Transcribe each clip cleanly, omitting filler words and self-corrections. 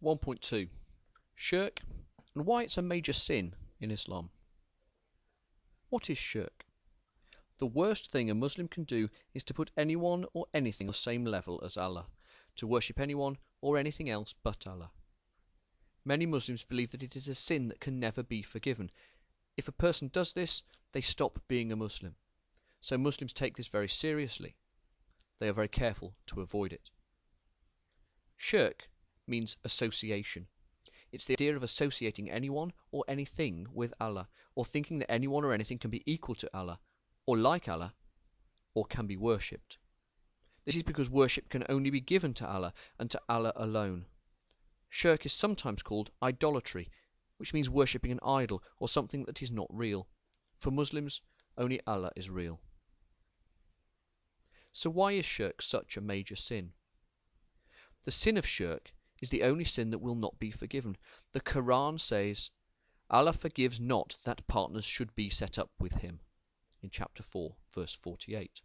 1.2. Shirk and why it's a major sin in Islam. What is shirk? The worst thing a Muslim can do is to put anyone or anything on the same level as Allah, to worship anyone or anything else but Allah. Many Muslims believe that it is a sin that can never be forgiven. If a person does this, they stop being a Muslim. So Muslims take this very seriously. They are very careful to avoid it. Shirk means association. It's the idea of associating anyone or anything with Allah, or thinking that anyone or anything can be equal to Allah, or like Allah, or can be worshipped. This is because worship can only be given to Allah and to Allah alone. Shirk is sometimes called idolatry, which means worshipping an idol or something that is not real. For Muslims, only Allah is real. So why is shirk such a major sin? The sin of shirk is the only sin that will not be forgiven. The Quran says, Allah forgives not that partners should be set up with him, in chapter 4, verse 48.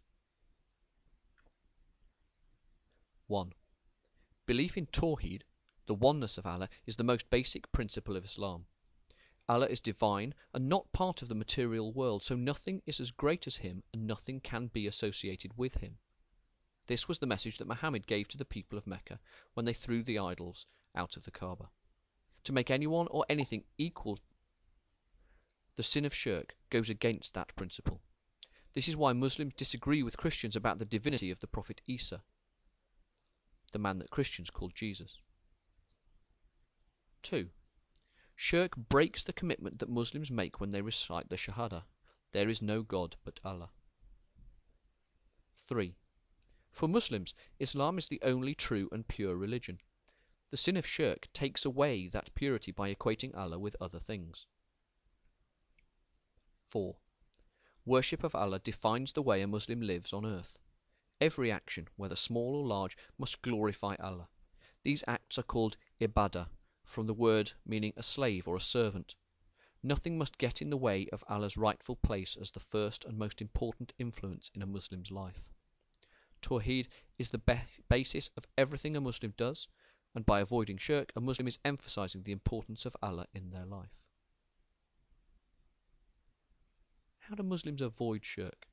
1. Belief in Tawheed, the oneness of Allah, is the most basic principle of Islam. Allah is divine and not part of the material world, so nothing is as great as him and nothing can be associated with him. This was the message that Muhammad gave to the people of Mecca when they threw the idols out of the Kaaba. To make anyone or anything equal, the sin of shirk goes against that principle. This is why Muslims disagree with Christians about the divinity of the Prophet Isa, the man that Christians called Jesus. 2. Shirk breaks the commitment that Muslims make when they recite the Shahada. There is no God but Allah. 3. For Muslims, Islam is the only true and pure religion. The sin of shirk takes away that purity by equating Allah with other things. 4. Worship of Allah defines the way a Muslim lives on earth. Every action, whether small or large, must glorify Allah. These acts are called ibadah, from the word meaning a slave or a servant. Nothing must get in the way of Allah's rightful place as the first and most important influence in a Muslim's life. Tawheed is the basis of everything a Muslim does, and by avoiding shirk, a Muslim is emphasizing the importance of Allah in their life. How do Muslims avoid shirk?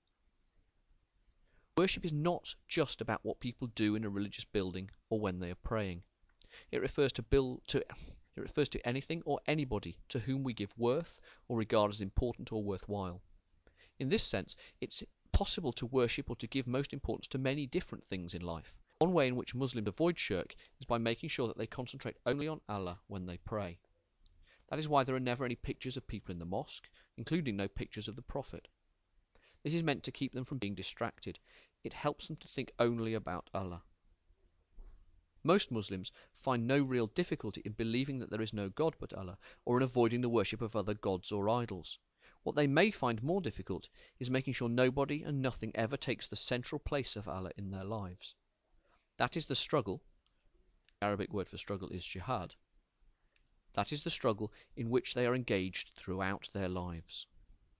Worship is not just about what people do in a religious building or when they are praying. It refers to anything or anybody to whom we give worth or regard as important or worthwhile. In this sense, it's possible to worship or to give most importance to many different things in life. One way in which Muslims avoid shirk is by making sure that they concentrate only on Allah when they pray. That is why there are never any pictures of people in the mosque, including no pictures of the Prophet. This is meant to keep them from being distracted. It helps them to think only about Allah. Most Muslims find no real difficulty in believing that there is no God but Allah, or in avoiding the worship of other gods or idols. What they may find more difficult is making sure nobody and nothing ever takes the central place of Allah in their lives. That is the struggle. The Arabic word for struggle is jihad. That is the struggle in which they are engaged throughout their lives.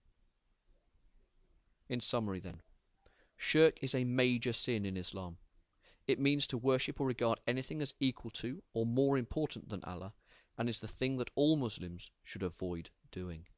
In summary then, shirk is a major sin in Islam. It means to worship or regard anything as equal to or more important than Allah, and is the thing that all Muslims should avoid doing.